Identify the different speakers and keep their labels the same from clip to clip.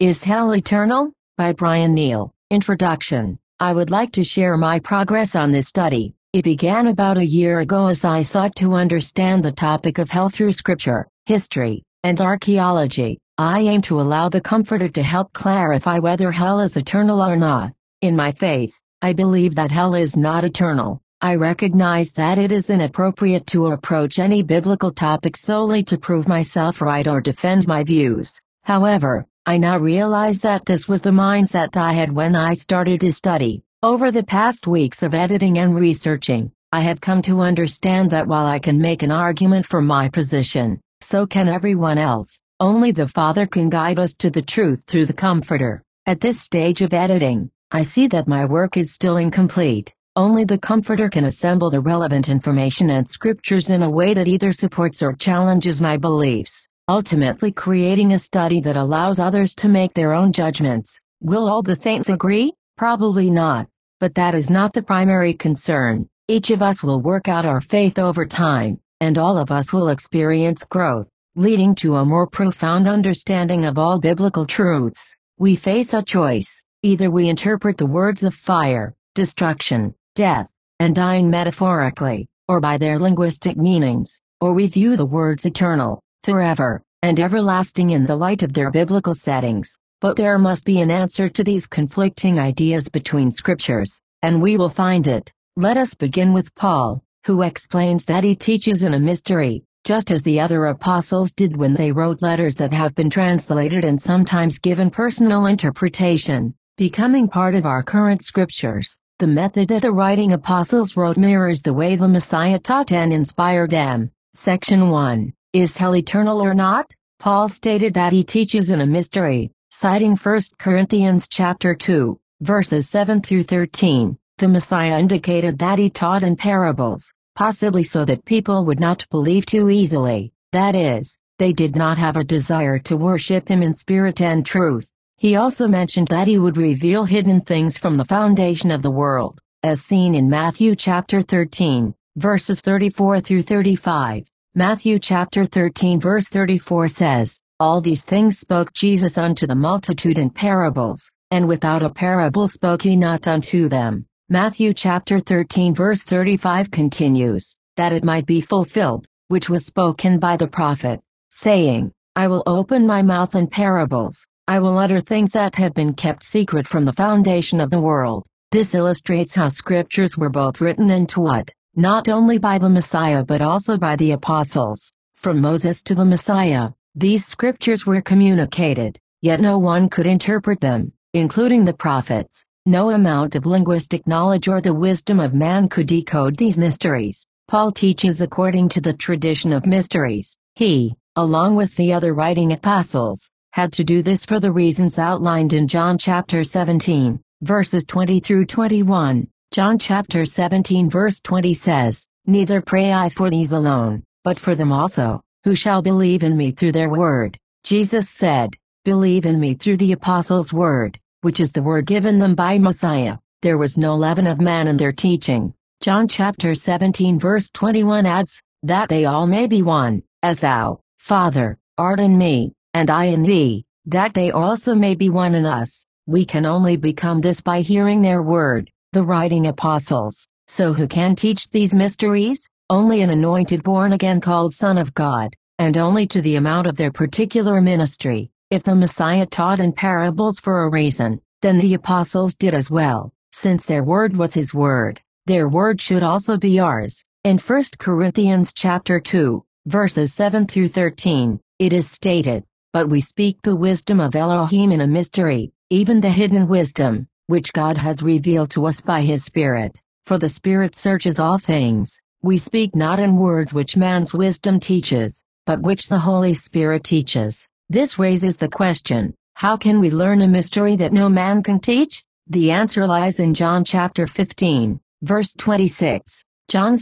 Speaker 1: Is Hell Eternal? By Brian Neal. Introduction. I would like to share my progress on this study. It began about a year ago as I sought to understand the topic of hell through scripture, history, and archaeology. I aim to allow the Comforter to help clarify whether hell is eternal or not. In my faith, I believe that hell is not eternal. I recognize that it is inappropriate to approach any biblical topic solely to prove myself right or defend my views. However, I now realize that this was the mindset I had when I started this study. Over the past weeks of editing and researching, I have come to understand that while I can make an argument for my position, so can everyone else. Only the Father can guide us to the truth through the Comforter. At this stage of editing, I see that my work is still incomplete. Only the Comforter can assemble the relevant information and scriptures in a way that either supports or challenges my beliefs, ultimately creating a study that allows others to make their own judgments. Will all the saints agree? Probably not. But that is not the primary concern. Each of us will work out our faith over time, and all of us will experience growth, leading to a more profound understanding of all biblical truths. We face a choice. Either we interpret the words of fire, destruction, death, and dying metaphorically, or by their linguistic meanings, or we view the words eternal, forever, and everlasting in the light of their biblical settings. But there must be an answer to these conflicting ideas between scriptures, and we will find it. Let us begin with Paul, who explains that he teaches in a mystery, just as the other apostles did when they wrote letters that have been translated and sometimes given personal interpretation, becoming part of our current scriptures. The method that the writing apostles wrote mirrors the way the Messiah taught and inspired them. Section 1. Is hell eternal or not? Paul stated that he teaches in a mystery, citing 1 Corinthians chapter 2, verses 7 through 13. The Messiah indicated that he taught in parables, possibly so that people would not believe too easily. That is, they did not have a desire to worship him in spirit and truth. He also mentioned that he would reveal hidden things from the foundation of the world, as seen in Matthew chapter 13, verses 34 through 35. Matthew chapter 13 verse 34 says, "All these things spoke Jesus unto the multitude in parables, and without a parable spoke he not unto them." Matthew chapter 13 verse 35 continues, "That it might be fulfilled, which was spoken by the prophet, saying, I will open my mouth in parables, I will utter things that have been kept secret from the foundation of the world." This illustrates how scriptures were both written and taught, not only by the Messiah but also by the apostles. From Moses to the Messiah, these scriptures were communicated, yet no one could interpret them, including the prophets. No amount of linguistic knowledge or the wisdom of man could decode these mysteries. Paul teaches according to the tradition of mysteries. He, along with the other writing apostles, had to do this for the reasons outlined in John chapter 17, verses 20 through 21. John chapter 17 verse 20 says, "Neither pray I for these alone, but for them also, who shall believe in me through their word." Jesus said, "Believe in me through the apostles' word," which is the word given them by Messiah. There was no leaven of man in their teaching. John chapter 17 verse 21 adds, "That they all may be one, as thou, Father, art in me, and I in thee, that they also may be one in us." We can only become this by hearing their word. The writing apostles. So who can teach these mysteries? Only an anointed born-again called Son of God, and only to the amount of their particular ministry. If the Messiah taught in parables for a reason, then the apostles did as well. Since their word was his word, their word should also be ours. In 1 Corinthians chapter 2, verses 7 through 13, it is stated, "But we speak the wisdom of Elohim in a mystery, even the hidden wisdom, which God has revealed to us by his Spirit. For the Spirit searches all things. We speak not in words which man's wisdom teaches, but which the Holy Spirit teaches." This raises the question, how can we learn a mystery that no man can teach? The answer lies in John chapter 15, verse 26. John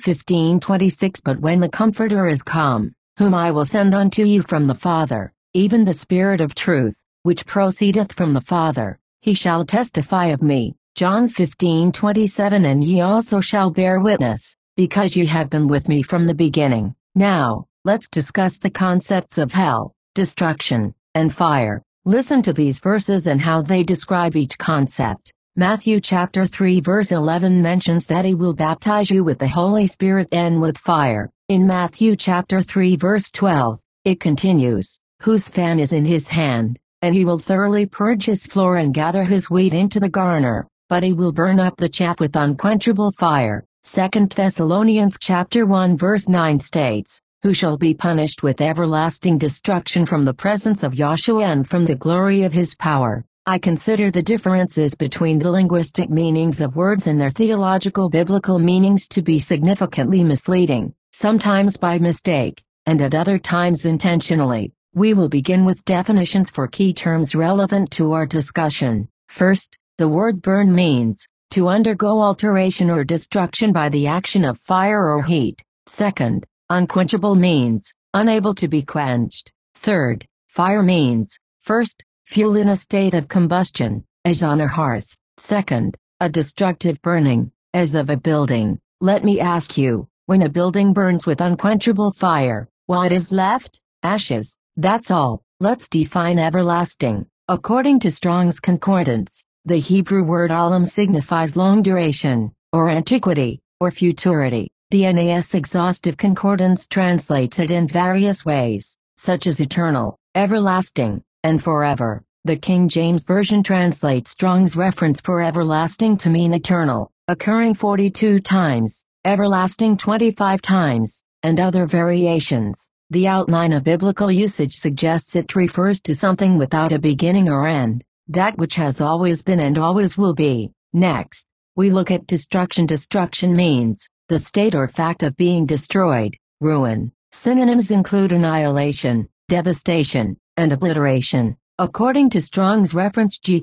Speaker 1: 15:26 "But when the Comforter is come, whom I will send unto you from the Father, even the Spirit of truth, which proceedeth from the Father, he shall testify of me." John 15:27 "And ye also shall bear witness, because ye have been with me from the beginning." Now, let's discuss the concepts of hell, destruction, and fire. Listen to these verses and how they describe each concept. Matthew chapter 3 verse 11 mentions that he will baptize you with the Holy Spirit and with fire. In Matthew chapter 3 verse 12, it continues, whose fan is in his hand, and he will thoroughly purge his floor and gather his wheat into the garner, but he will burn up the chaff with unquenchable fire. 2 Thessalonians chapter 1 verse 9 states, who shall be punished with everlasting destruction from the presence of Yahshua and from the glory of his power. I consider the differences between the linguistic meanings of words and their theological biblical meanings to be significantly misleading, sometimes by mistake, and at other times intentionally. We will begin with definitions for key terms relevant to our discussion. First, the word burn means to undergo alteration or destruction by the action of fire or heat. Second, unquenchable means unable to be quenched. Third, fire means, first, fuel in a state of combustion, as on a hearth. Second, a destructive burning, as of a building. Let me ask you, when a building burns with unquenchable fire, what is left? Ashes. That's all. Let's define everlasting. According to Strong's Concordance, the Hebrew word olam signifies long duration, or antiquity, or futurity. The NAS Exhaustive Concordance translates it in various ways, such as eternal, everlasting, and forever. The King James Version translates Strong's reference for everlasting to mean eternal, occurring 42 times, everlasting 25 times, and other variations. The outline of biblical usage suggests it refers to something without a beginning or end, that which has always been and always will be. Next, we look at destruction. Destruction means the state or fact of being destroyed, ruin. Synonyms include annihilation, devastation, and obliteration. According to Strong's reference G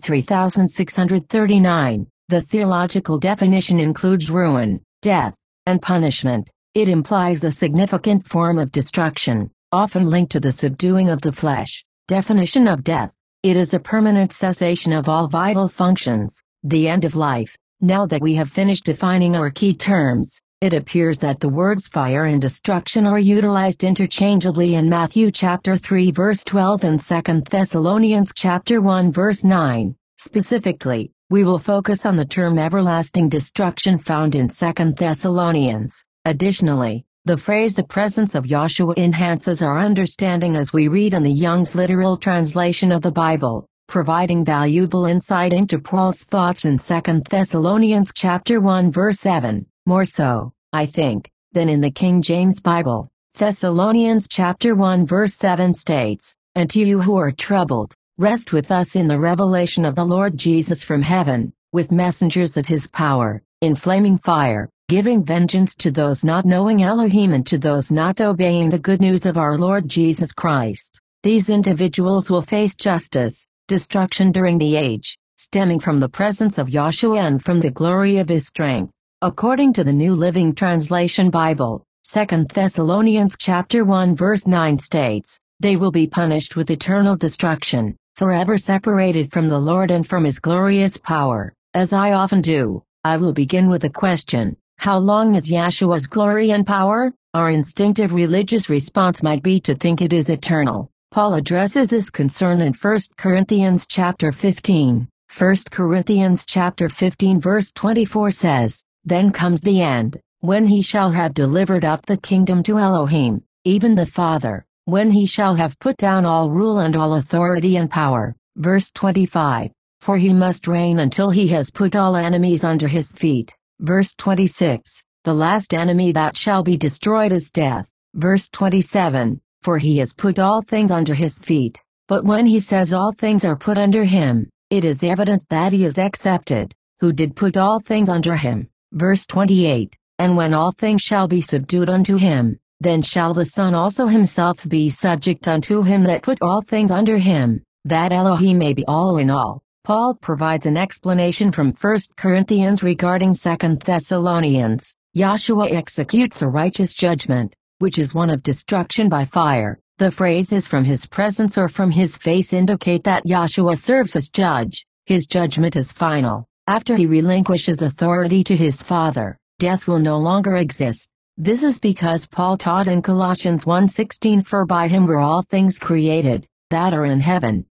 Speaker 1: 3639, the theological definition includes ruin, death, and punishment. It implies a significant form of destruction, often linked to the subduing of the flesh. Definition of death. It is a permanent cessation of all vital functions, the end of life. Now that we have finished defining our key terms, it appears that the words fire and destruction are utilized interchangeably in Matthew chapter 3 verse 12 and 2 Thessalonians chapter 1 verse 9. Specifically, we will focus on the term everlasting destruction found in 2 Thessalonians. Additionally, the phrase the presence of Yahshua enhances our understanding as we read in the Young's literal translation of the Bible, providing valuable insight into Paul's thoughts in 2 Thessalonians chapter 1 verse 7. More so, I think, than in the King James Bible. Thessalonians chapter 1 verse 7 states, and to you who are troubled, rest with us in the revelation of the Lord Jesus from heaven, with messengers of his power, in flaming fire, giving vengeance to those not knowing Elohim and to those not obeying the good news of our Lord Jesus Christ. These individuals will face justice, destruction during the age, stemming from the presence of Yahshua and from the glory of his strength. According to the New Living Translation Bible, 2 Thessalonians chapter 1 verse 9 states, they will be punished with eternal destruction, forever separated from the Lord and from his glorious power. As I often do, I will begin with a question. How long is Yahshua's glory and power? Our instinctive religious response might be to think it is eternal. Paul addresses this concern in 1 Corinthians chapter 15. 1 Corinthians chapter 15 verse 24 says, then comes the end, when he shall have delivered up the kingdom to Elohim, even the Father, when he shall have put down all rule and all authority and power. Verse 25, for he must reign until he has put all enemies under his feet. Verse 26, the last enemy that shall be destroyed is death. Verse 27, for he has put all things under his feet. But when he says all things are put under him, it is evident that he is accepted, who did put all things under him. Verse 28, and when all things shall be subdued unto him, then shall the Son also himself be subject unto him that put all things under him, that Elohim may be all in all. Paul provides an explanation from 1 Corinthians regarding 2 Thessalonians. Yahshua executes a righteous judgment, which is one of destruction by fire. The phrases from his presence or from his face indicate that Yahshua serves as judge. His judgment is final. After he relinquishes authority to his Father, death will no longer exist. This is because Paul taught in Colossians 1:16, for by him were all things created, that are in heaven,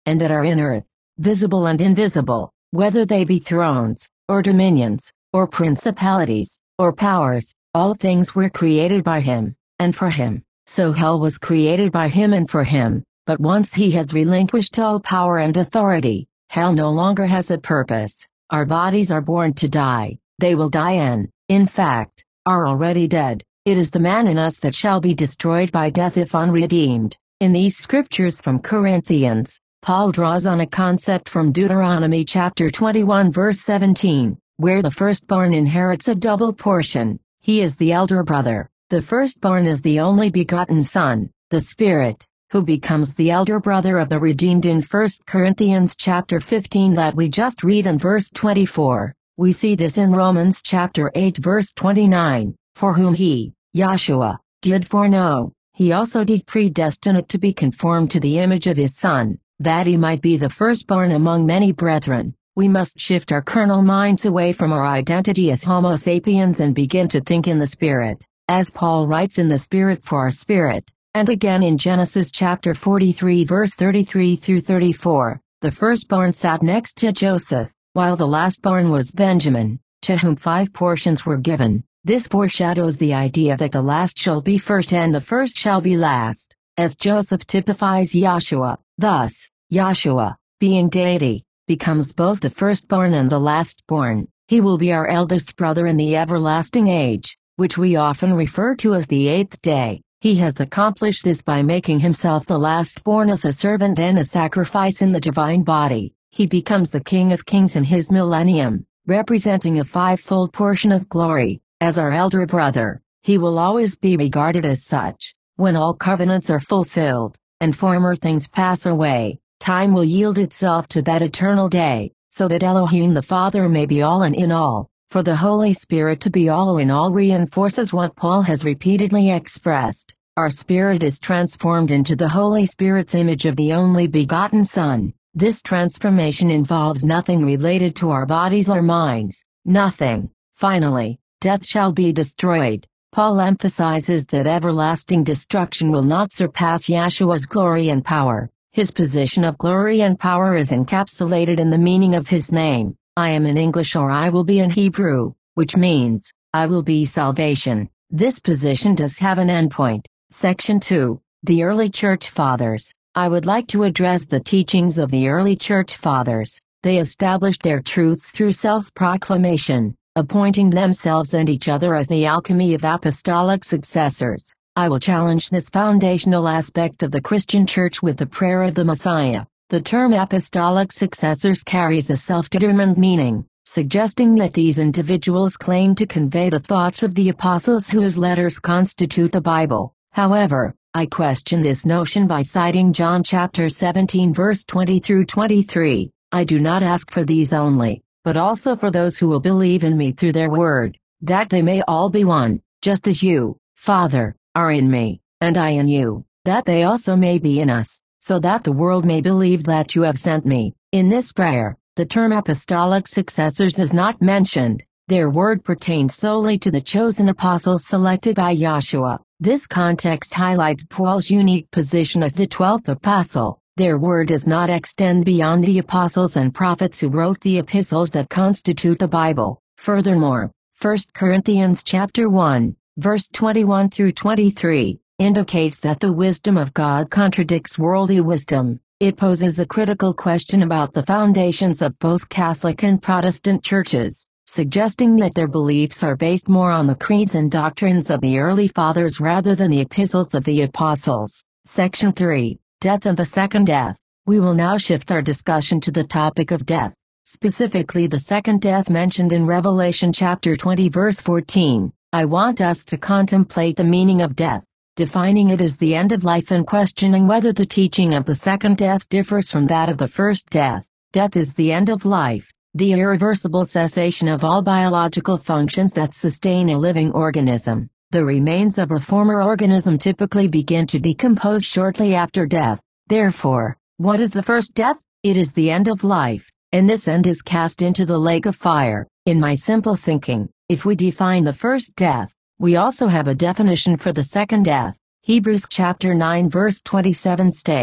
Speaker 1: and that are in earth, visible and invisible, whether they be thrones, or dominions, or principalities, or powers, all things were created by him, and for him. So hell was created by him and for him, but once he has relinquished all power and authority, hell no longer has a purpose. Our bodies are born to die, they will die and, in fact, are already dead. It is the man in us that shall be destroyed by death if unredeemed. In these scriptures from Corinthians, Paul draws on a concept from Deuteronomy chapter 21 verse 17, where the firstborn inherits a double portion. He is the elder brother. The firstborn is the only begotten son, the Spirit, who becomes the elder brother of the redeemed in 1 Corinthians chapter 15 that we just read in verse 24. We see this in Romans chapter 8 verse 29, for whom he, Yahshua, did foreknow, he also did predestine it to be conformed to the image of his Son, that he might be the firstborn among many brethren. We must shift our carnal minds away from our identity as Homo sapiens and begin to think in the Spirit, as Paul writes in the Spirit for our spirit, and again in Genesis chapter 43 verse 33 through 34, the firstborn sat next to Joseph, while the lastborn was Benjamin, to whom 5 portions were given. This foreshadows the idea that the last shall be first and the first shall be last, as Joseph typifies Yahshua. Thus, Yahshua, being deity, becomes both the firstborn and the lastborn. He will be our eldest brother in the everlasting age, which we often refer to as the 8th day. He has accomplished this by making himself the lastborn as a servant and a sacrifice in the divine body. He becomes the King of Kings in his millennium, representing a 5-fold portion of glory. As our elder brother, he will always be regarded as such. When all covenants are fulfilled, and former things pass away, time will yield itself to that eternal day, so that Elohim the Father may be all and in all. For the Holy Spirit to be all in all reinforces what Paul has repeatedly expressed. Our spirit is transformed into the Holy Spirit's image of the only begotten Son. This transformation involves nothing related to our bodies or minds. Nothing. Finally, death shall be destroyed. Paul emphasizes that everlasting destruction will not surpass Yahshua's glory and power. His position of glory and power is encapsulated in the meaning of his name. I am in English or I will be in Hebrew, which means, I will be salvation. This position does have an endpoint. Section 2. The Early Church Fathers. I would like to address the teachings of the early Church Fathers. They established their truths through self-proclamation, appointing themselves and each other as the alchemy of apostolic successors. I will challenge this foundational aspect of the Christian Church with the prayer of the Messiah. The term apostolic successors carries a self-determined meaning, suggesting that these individuals claim to convey the thoughts of the apostles whose letters constitute the Bible. However, I question this notion by citing John chapter 17 verse 20 through 23. I do not ask for these only, but also for those who will believe in me through their word, that they may all be one, just as you, Father, are in me, and I in you, that they also may be in us, so that the world may believe that you have sent me. In this prayer, the term apostolic successors is not mentioned. Their word pertains solely to the chosen apostles selected by Yahshua. This context highlights Paul's unique position as the 12th apostle. Their word does not extend beyond the apostles and prophets who wrote the epistles that constitute the Bible. Furthermore, 1 Corinthians chapter 1, verse 21 through 23, indicates that the wisdom of God contradicts worldly wisdom. It poses a critical question about the foundations of both Catholic and Protestant churches, suggesting that their beliefs are based more on the creeds and doctrines of the early fathers rather than the epistles of the apostles. Section 3. Death and the Second Death. We will now shift our discussion to the topic of death, specifically the second death mentioned in Revelation chapter 20 verse 14. I want us to contemplate the meaning of death, defining it as the end of life and questioning whether the teaching of the second death differs from that of the first death. Death is the end of life, the irreversible cessation of all biological functions that sustain a living organism. The remains of a former organism typically begin to decompose shortly after death. Therefore, what is the first death? It is the end of life, and this end is cast into the lake of fire. In my simple thinking, if we define the first death, we also have a definition for the second death. Hebrews chapter 9 verse 27 states,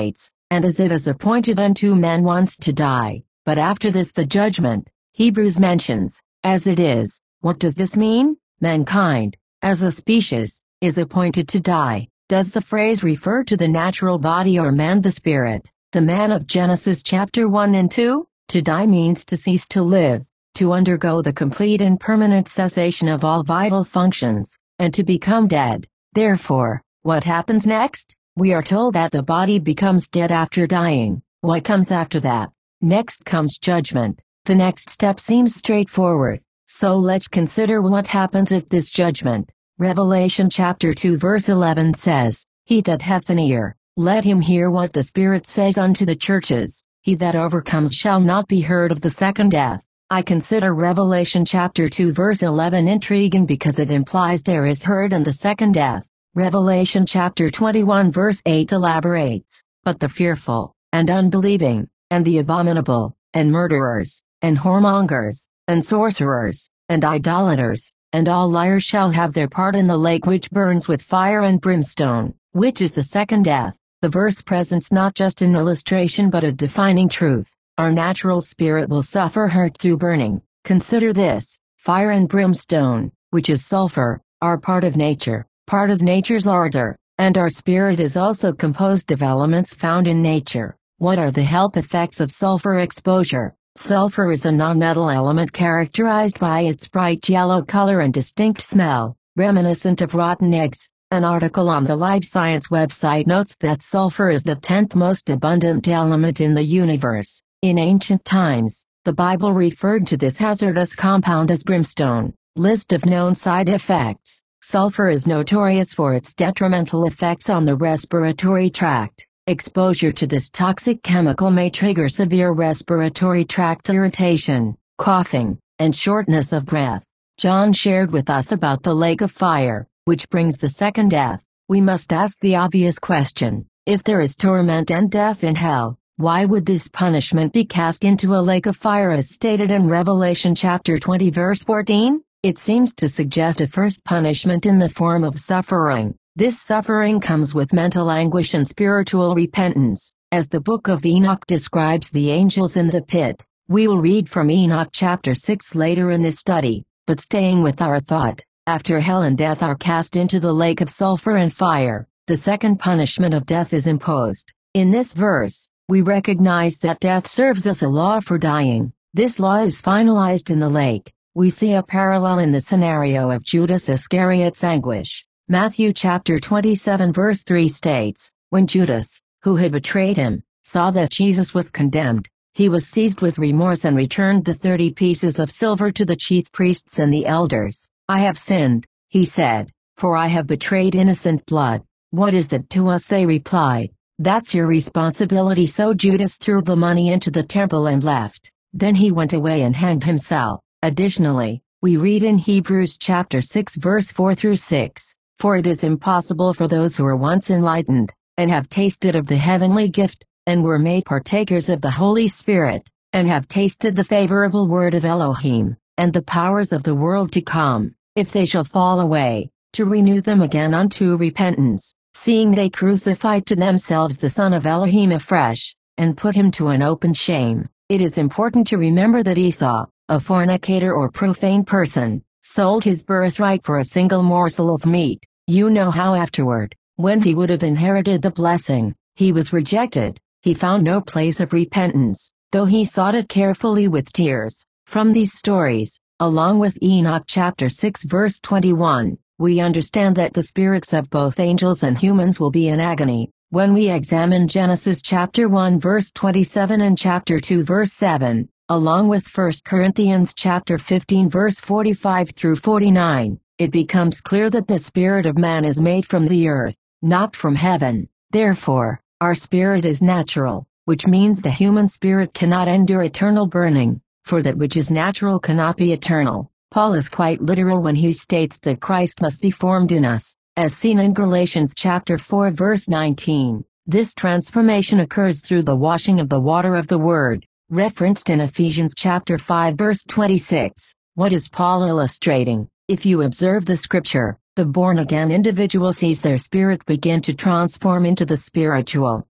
Speaker 1: and as it is appointed unto men once to die, but after this the judgment. Hebrews mentions, as it is. What does this mean? Mankind, as a species, is appointed to die. Does the phrase refer to the natural body or man the spirit? The man of Genesis chapter 1 and 2? To die means to cease to live, to undergo the complete and permanent cessation of all vital functions, and to become dead. Therefore, what happens next? We are told that the body becomes dead after dying. What comes after that? Next comes judgment. The next step seems straightforward, so let's consider what happens at this judgment. Revelation chapter 2 verse 11 says, He that hath an ear, let him hear what the Spirit says unto the churches. He that overcomes shall not be heard of the second death. I consider Revelation chapter 2 verse 11 intriguing because it implies there is heard in the second death. Revelation chapter 21 verse 8 elaborates, But the fearful, and unbelieving, and the abominable, and murderers, and whoremongers, and sorcerers, and idolaters, and all liars shall have their part in the lake which burns with fire and brimstone, which is the second death. The verse presents not just an illustration but a defining truth. Our natural spirit will suffer hurt through burning. Consider this: fire and brimstone, which is sulfur, are part of nature, part of nature's order, and our spirit is also composed of elements found in nature. What are the health effects of sulfur exposure? Sulfur is a nonmetal element characterized by its bright yellow color and distinct smell, reminiscent of rotten eggs. An article on the Live Science website notes that sulfur is the 10th most abundant element in the universe. In ancient times, the Bible referred to this hazardous compound as brimstone. List of known side effects. Sulfur is notorious for its detrimental effects on the respiratory tract. Exposure to this toxic chemical may trigger severe respiratory tract irritation, coughing, and shortness of breath. John shared with us about the lake of fire, which brings the second death. We must ask the obvious question: if there is torment and death in hell, why would this punishment be cast into a lake of fire as stated in Revelation chapter 20 verse 14? It seems to suggest a first punishment in the form of suffering. This suffering comes with mental anguish and spiritual repentance, as the book of Enoch describes the angels in the pit. We will read from Enoch chapter 6 later in this study, but staying with our thought, after hell and death are cast into the lake of sulfur and fire, the second punishment of death is imposed. In this verse, we recognize that death serves as a law for dying. This law is finalized in the lake. We see a parallel in the scenario of Judas Iscariot's anguish. Matthew chapter 27 verse 3 states, When Judas, who had betrayed him, saw that Jesus was condemned, he was seized with remorse and returned the 30 pieces of silver to the chief priests and the elders. I have sinned, he said, for I have betrayed innocent blood. What is that to us? They replied. That's your responsibility. So Judas threw the money into the temple and left. Then he went away and hanged himself. Additionally, we read in Hebrews chapter 6 verse 4 through 6, For it is impossible for those who are once enlightened, and have tasted of the heavenly gift, and were made partakers of the Holy Spirit, and have tasted the favorable word of Elohim, and the powers of the world to come, if they shall fall away, to renew them again unto repentance, seeing they crucified to themselves the Son of Elohim afresh, and put him to an open shame. It is important to remember that Esau, a fornicator or profane person, sold his birthright for a single morsel of meat. You know how afterward, when he would have inherited the blessing, he was rejected. He found no place of repentance, though he sought it carefully with tears. From these stories, along with Enoch chapter 6 verse 21, we understand that the spirits of both angels and humans will be in agony. When we examine Genesis chapter 1 verse 27 and chapter 2 verse 7, along with 1 Corinthians chapter 15 verse 45 through 49, it becomes clear that the spirit of man is made from the earth, not from heaven. Therefore, our spirit is natural, which means the human spirit cannot endure eternal burning, for that which is natural cannot be eternal. Paul is quite literal when he states that Christ must be formed in us, as seen in Galatians chapter 4 verse 19. This transformation occurs through the washing of the water of the Word, referenced in Ephesians chapter 5 verse 26. What is Paul illustrating? If you observe the scripture, the born-again individual sees their spirit begin to transform into the spiritual,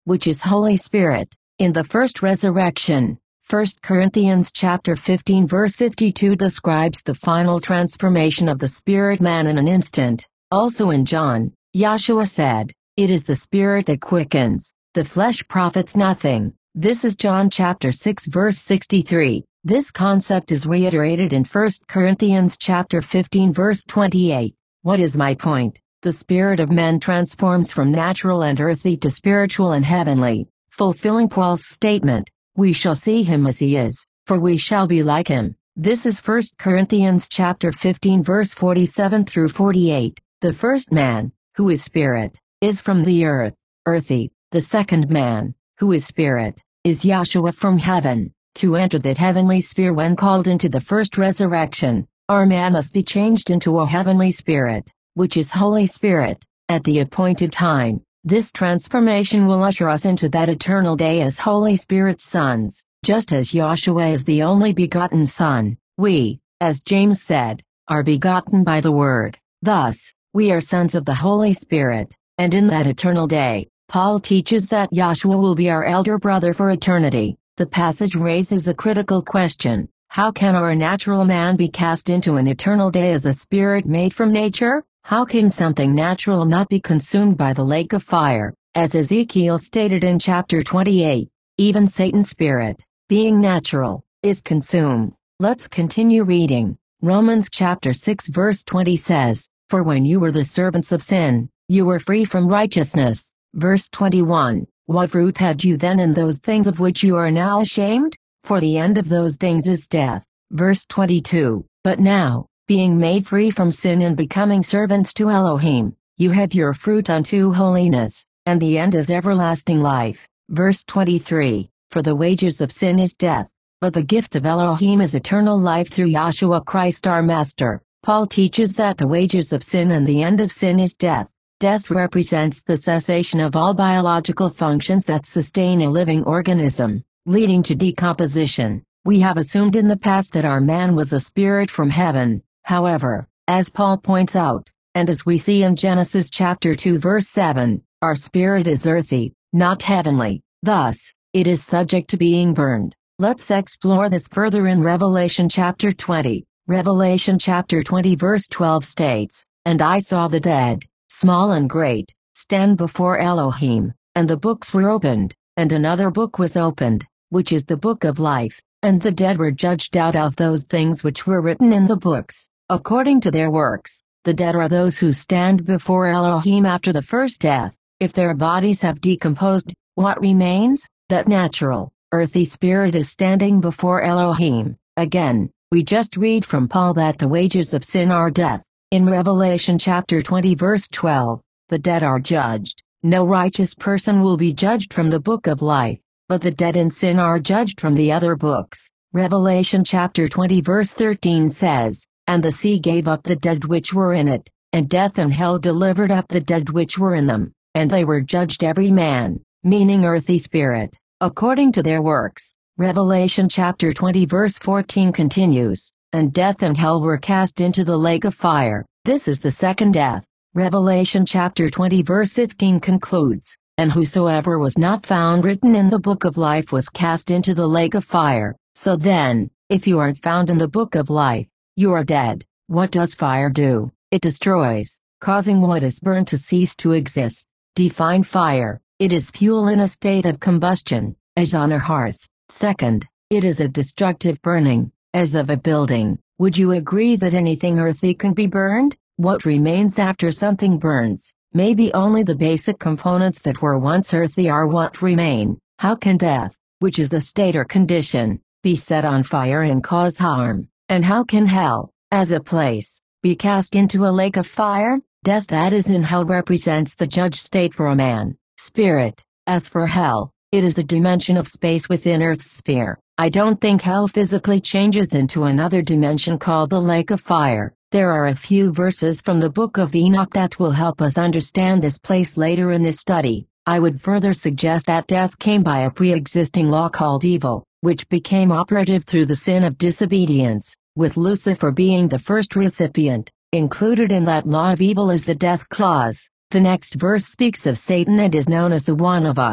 Speaker 1: which is Holy Spirit, in the first resurrection. 1 Corinthians chapter 15 verse 52 describes the final transformation of the spirit man in an instant. Also in John, Yahshua said, "It is the Spirit that quickens, the flesh profits nothing." This is John chapter 6 verse 63. This concept is reiterated in 1 Corinthians chapter 15 verse 28. What is my point? The spirit of men transforms from natural and earthly to spiritual and heavenly, fulfilling Paul's statement, "We shall see him as he is, for we shall be like him." This is 1 Corinthians chapter 15 verse 47 through 48. The first man, who is spirit, is from the earth, earthy. The second man, who is spirit, is Yahshua from heaven. To enter that heavenly sphere when called into the first resurrection, our man must be changed into a heavenly spirit, which is Holy Spirit, at the appointed time. This transformation will usher us into that eternal day as Holy Spirit's sons, just as Yahshua is the only begotten Son. We, as James said, are begotten by the Word. Thus, we are sons of the Holy Spirit, and in that eternal day, Paul teaches that Yahshua will be our elder brother for eternity. The passage raises a critical question: how can our natural man be cast into an eternal day as a spirit made from nature? How can something natural not be consumed by the lake of fire? As Ezekiel stated in chapter 28, even Satan's spirit, being natural, is consumed. Let's continue reading. Romans chapter 6 verse 20 says, "For when you were the servants of sin, you were free from righteousness." Verse 21, "What fruit had you then in those things of which you are now ashamed? For the end of those things is death." Verse 22, "But now, being made free from sin and becoming servants to Elohim, you have your fruit unto holiness, and the end is everlasting life." Verse 23, "For the wages of sin is death, but the gift of Elohim is eternal life through Yahshua Christ our Master." Paul teaches that the wages of sin and the end of sin is death. Death represents the cessation of all biological functions that sustain a living organism, leading to decomposition. We have assumed in the past that our man was a spirit from heaven. However, as Paul points out, and as we see in Genesis chapter 2 verse 7, our spirit is earthy, not heavenly. Thus, it is subject to being burned. Let's explore this further in Revelation chapter 20. Revelation chapter 20 verse 12 states, "And I saw the dead, small and great, stand before Elohim, and the books were opened, and another book was opened, which is the book of life, and the dead were judged out of those things which were written in the books, according to their works." The dead are those who stand before Elohim after the first death. If their bodies have decomposed, what remains? That natural, earthy spirit is standing before Elohim. Again, we just read from Paul that the wages of sin are death. In Revelation chapter 20 verse 12, the dead are judged. No righteous person will be judged from the book of life, but the dead in sin are judged from the other books. Revelation chapter 20 verse 13 says, "And the sea gave up the dead which were in it, and death and hell delivered up the dead which were in them, and they were judged every man," meaning earthy spirit, "according to their works." Revelation chapter 20 verse 14 continues, "And death and hell were cast into the lake of fire." This is the second death. Revelation chapter 20 verse 15 concludes, "And whosoever was not found written in the book of life was cast into the lake of fire." So then, if you aren't found in the book of life, you are dead. What does fire do? It destroys, causing what is burned to cease to exist. Define fire. It is fuel in a state of combustion, as on a hearth. Second, it is a destructive burning, as of a building. Would you agree that anything earthy can be burned? What remains after something burns? Maybe only the basic components that were once earthy are what remain. How can death, which is a state or condition, be set on fire and cause harm? And how can hell, as a place, be cast into a lake of fire? Death that is in hell represents the judged state for a man, spirit. As for hell, it is a dimension of space within Earth's sphere. I don't think hell physically changes into another dimension called the lake of fire. There are a few verses from the book of Enoch that will help us understand this place later in this study. I would further suggest that death came by a pre-existing law called evil, which became operative through the sin of disobedience, with Lucifer being the first recipient. Included in that law of evil is the death clause. The next verse speaks of Satan and is known as the one of us.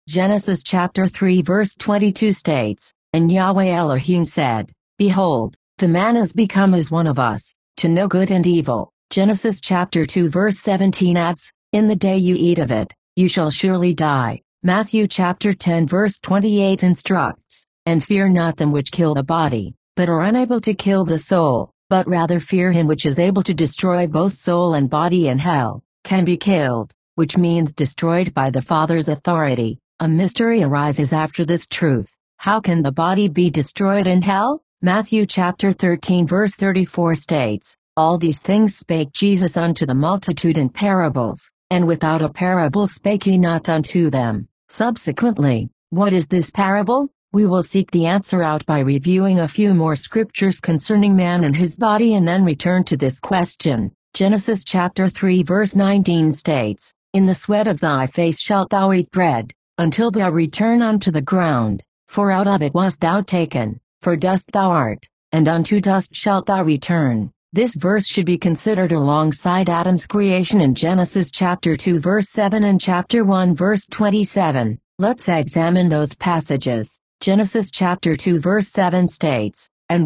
Speaker 1: Genesis chapter 3 verse 22 states, "And Yahweh Elohim said, Behold, the man is become as one of us, to know good and evil." Genesis chapter 2 verse 17 adds, "In the day you eat of it, you shall surely die." Matthew chapter 10 verse 28 instructs, "And fear not them which kill the body, but are unable to kill the soul, but rather fear him which is able to destroy both soul and body in hell." Can be killed, which means destroyed by the Father's authority. A mystery arises after this truth. How can the body be destroyed in hell? Matthew chapter 13 verse 34 states, "All these things spake Jesus unto the multitude in parables, and without a parable spake he not unto them." Subsequently, what is this parable? We will seek the answer out by reviewing a few more scriptures concerning man and his body and then return to this question. Genesis chapter 3 verse 19 states, "In the sweat of thy face shalt thou eat bread, until thou return unto the ground, for out of it wast thou taken, for dust thou art, and unto dust shalt thou return." This verse should be considered alongside Adam's creation in Genesis chapter 2 verse 7 and chapter 1 verse 27. Let's examine those passages. Genesis chapter 2 verse 7 states, "And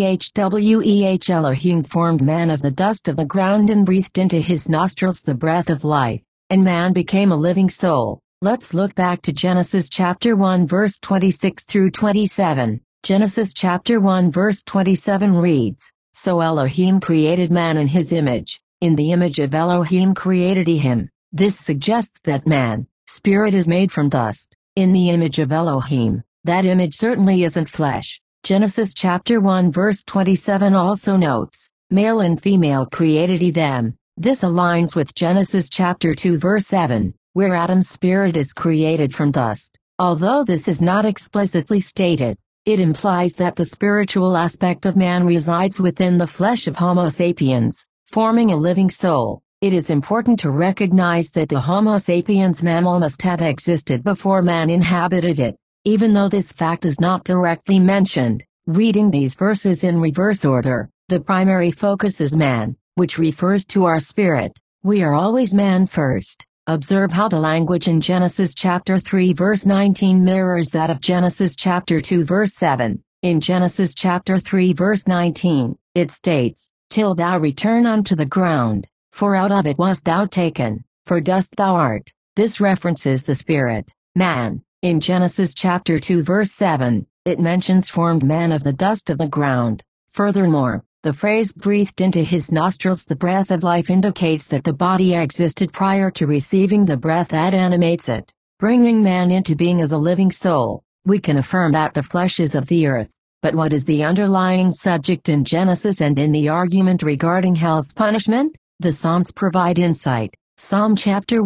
Speaker 1: Yahweh Elohim formed man of the dust of the ground and breathed into his nostrils the breath of life, and man became a living soul." Let's look back to Genesis chapter 1 verse 26 through 27. Genesis chapter 1 verse 27 reads, "So Elohim created man in his image, in the image of Elohim created he him." This suggests that man, spirit, is made from dust, in the image of Elohim. That image certainly isn't flesh. Genesis chapter 1 verse 27 also notes, "Male and female created he them." This aligns with Genesis chapter 2 verse 7, where Adam's spirit is created from dust. Although this is not explicitly stated, it implies that the spiritual aspect of man resides within the flesh of Homo sapiens, forming a living soul. It is important to recognize that the Homo sapiens mammal must have existed before man inhabited it, even though this fact is not directly mentioned. Reading these verses in reverse order, the primary focus is man, which refers to our spirit. We are always man first. Observe how the language in Genesis chapter 3 verse 19 mirrors that of Genesis chapter 2 verse 7. In Genesis chapter 3 verse 19, it states, "Till thou return unto the ground, for out of it wast thou taken, for dust thou art." This references the spirit, man. In Genesis chapter 2 verse 7, it mentions formed man of the dust of the ground. Furthermore, the phrase breathed into his nostrils the breath of life indicates that the body existed prior to receiving the breath that animates it, bringing man into being as a living soul. We can affirm that the flesh is of the earth. But what is the underlying subject in Genesis and in the argument regarding hell's punishment? The Psalms provide insight. Psalm chapter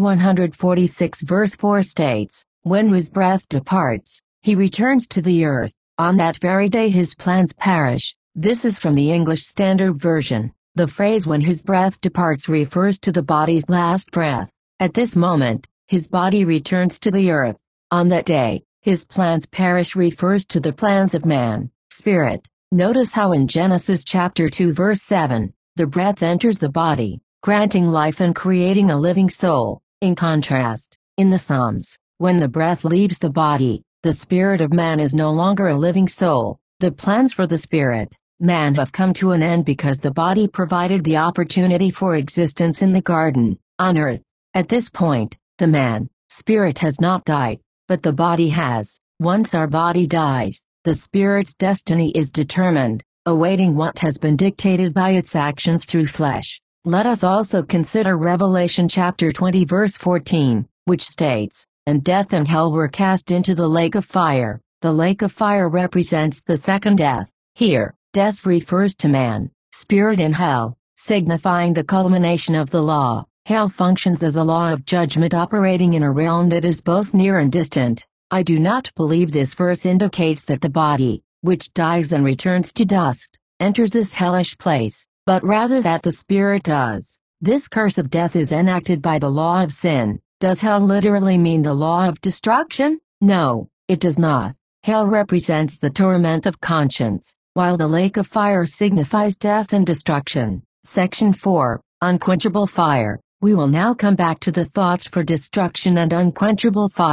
Speaker 1: 146 verse 4 states, "When his breath departs, he returns to the earth. On that very day his plans perish." This is from the English Standard Version. The phrase "when his breath departs" refers to the body's last breath. At this moment, his body returns to the earth. On that day, his plans perish refers to the plans of man, spirit. Notice how in Genesis chapter 2 verse 7, the breath enters the body, granting life and creating a living soul. In contrast, in the Psalms, when the breath leaves the body, the spirit of man is no longer a living soul. The plans for the spirit, man, have come to an end because the body provided the opportunity for existence in the garden, on earth. At this point, the man, spirit has not died, but the body has. Once our body dies, the spirit's destiny is determined, awaiting what has been dictated by its actions through flesh. Let us also consider Revelation chapter 20 verse 14, which states, "And death and hell were cast into the lake of fire." The lake of fire represents the second death. Here, death refers to man, spirit in hell, signifying the culmination of the law. Hell functions as a law of judgment operating in a realm that is both near and distant. I do not believe this verse indicates that the body, which dies and returns to dust, enters this hellish place, but rather that the spirit does. This curse of death is enacted by the law of sin. Does hell literally mean the law of destruction? No, it does not. Hell represents the torment of conscience, while the lake of fire signifies death and destruction. Section 4, Unquenchable Fire. We will now come back to the thoughts for destruction and unquenchable fire.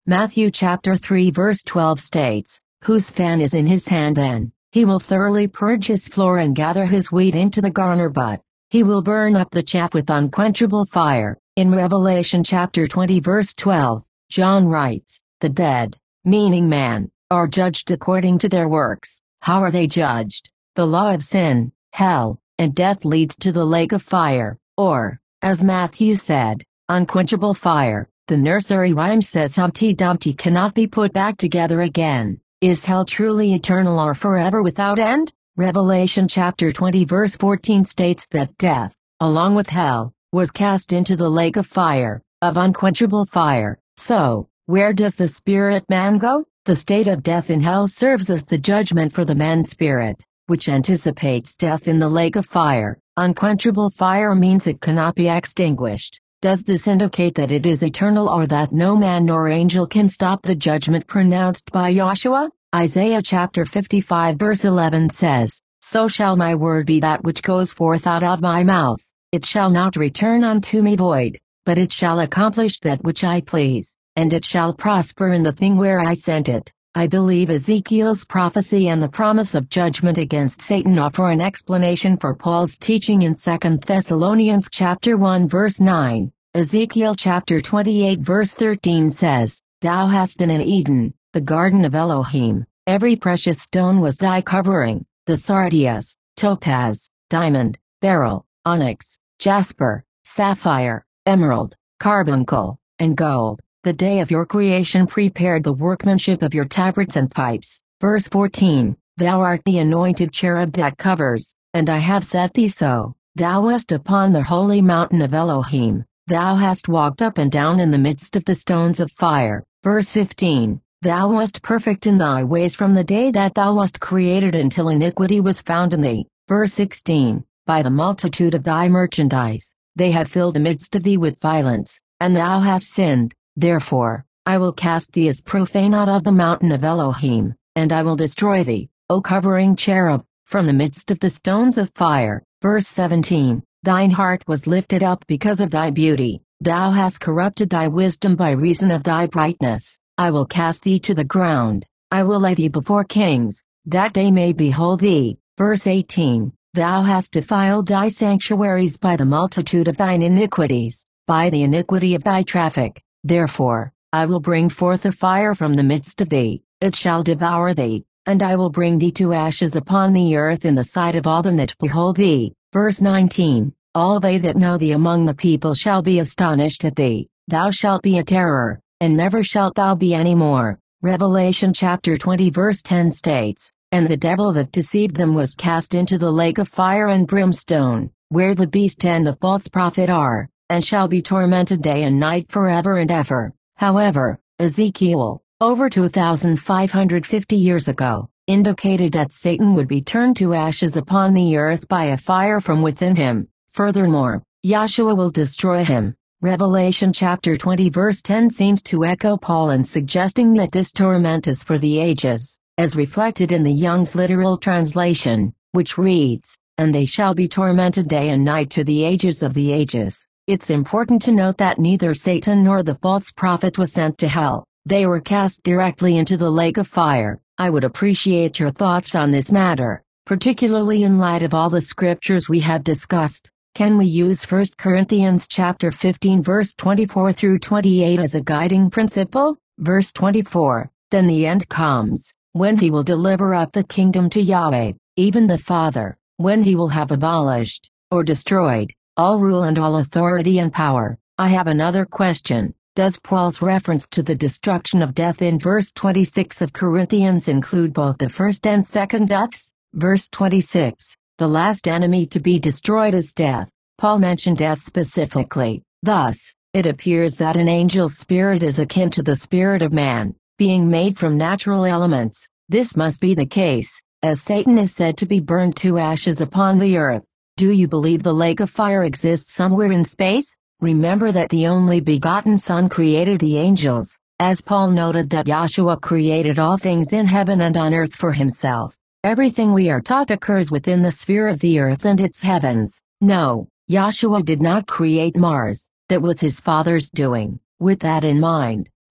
Speaker 1: Matthew chapter 3 verse 12 states, "Whose fan is in his hand then, he will thoroughly purge his floor and gather his wheat into the garner, but he will burn up the chaff with unquenchable fire." In Revelation chapter 20 verse 12, John writes, "The dead, meaning man, are judged according to their works." How are they judged? The law of sin, hell, and death leads to the lake of fire, or, as Matthew said, unquenchable fire. The nursery rhyme says Humpty Dumpty cannot be put back together again. Is hell truly eternal or forever without end? Revelation chapter 20 verse 14 states that death, along with hell, was cast into the lake of fire, of unquenchable fire. So, where does the spirit man go? The state of death in hell serves as the judgment for the man spirit, which anticipates death in the lake of fire. Unquenchable fire means it cannot be extinguished. Does this indicate that it is eternal or that no man nor angel can stop the judgment pronounced by Yahshua? Isaiah chapter 55 verse 11 says, "So shall my word be that which goes forth out of my mouth. It shall not return unto me void, but it shall accomplish that which I please, and it shall prosper in the thing where I sent it." I believe Ezekiel's prophecy and the promise of judgment against Satan offer an explanation for Paul's teaching in 2 Thessalonians chapter 1 verse 9. Ezekiel chapter 28 verse 13 says, "Thou hast been in Eden, the garden of Elohim. Every precious stone was thy covering, the sardius, topaz, diamond, beryl, onyx, jasper, sapphire, emerald, carbuncle, and gold. The day of your creation prepared the workmanship of your tabrets and pipes." Verse 14, "Thou art the anointed cherub that covers, and I have set thee so. Thou wast upon the holy mountain of Elohim. Thou hast walked up and down in the midst of the stones of fire." Verse 15, "Thou wast perfect in thy ways from the day that thou wast created until iniquity was found in thee." Verse 16, "By the multitude of thy merchandise, they have filled the midst of thee with violence, and thou hast sinned. Therefore, I will cast thee as profane out of the mountain of Elohim, and I will destroy thee, O covering cherub, from the midst of the stones of fire." Verse 17, "Thine heart was lifted up because of thy beauty. Thou hast corrupted thy wisdom by reason of thy brightness. I will cast thee to the ground. I will lay thee before kings, that they may behold thee." Verse 18, "Thou hast defiled thy sanctuaries by the multitude of thine iniquities, by the iniquity of thy traffic. Therefore, I will bring forth a fire from the midst of thee, it shall devour thee, and I will bring thee to ashes upon the earth in the sight of all them that behold thee." Verse 19, "All they that know thee among the people shall be astonished at thee. Thou shalt be a terror, and never shalt thou be any more." Revelation chapter 20 verse 10 states, "And the devil that deceived them was cast into the lake of fire and brimstone, where the beast and the false prophet are, and shall be tormented day and night forever and ever." However, Ezekiel, over 2,550 years ago, indicated that Satan would be turned to ashes upon the earth by a fire from within him. Furthermore, Yahshua will destroy him. Revelation chapter 20 verse 10 seems to echo Paul in suggesting that this torment is for the ages, as reflected in the Young's literal translation, which reads, "And they shall be tormented day and night to the ages of the ages." It's important to note that neither Satan nor the false prophet was sent to hell. They were cast directly into the lake of fire. I would appreciate your thoughts on this matter, particularly in light of all the scriptures we have discussed. Can we use 1 Corinthians chapter 15 verse 24 through 28 as a guiding principle? Verse 24, "Then the end comes, when he will deliver up the kingdom to Yahweh, even the Father, when he will have abolished, or destroyed, all rule and all authority and power." I have another question. Does Paul's reference to the destruction of death in verse 26 of Corinthians include both the first and second deaths? Verse 26, "The last enemy to be destroyed is death." Paul mentioned death specifically. Thus, it appears that an angel's spirit is akin to the spirit of man, being made from natural elements. This must be the case, as Satan is said to be burned to ashes upon the earth. Do you believe the lake of fire exists somewhere in space? Remember that the only begotten Son created the angels, as Paul noted that Yahshua created all things in heaven and on earth for himself. Everything we are taught occurs within the sphere of the earth and its heavens. No, Yahshua did not create Mars. That was his Father's doing. With that in mind,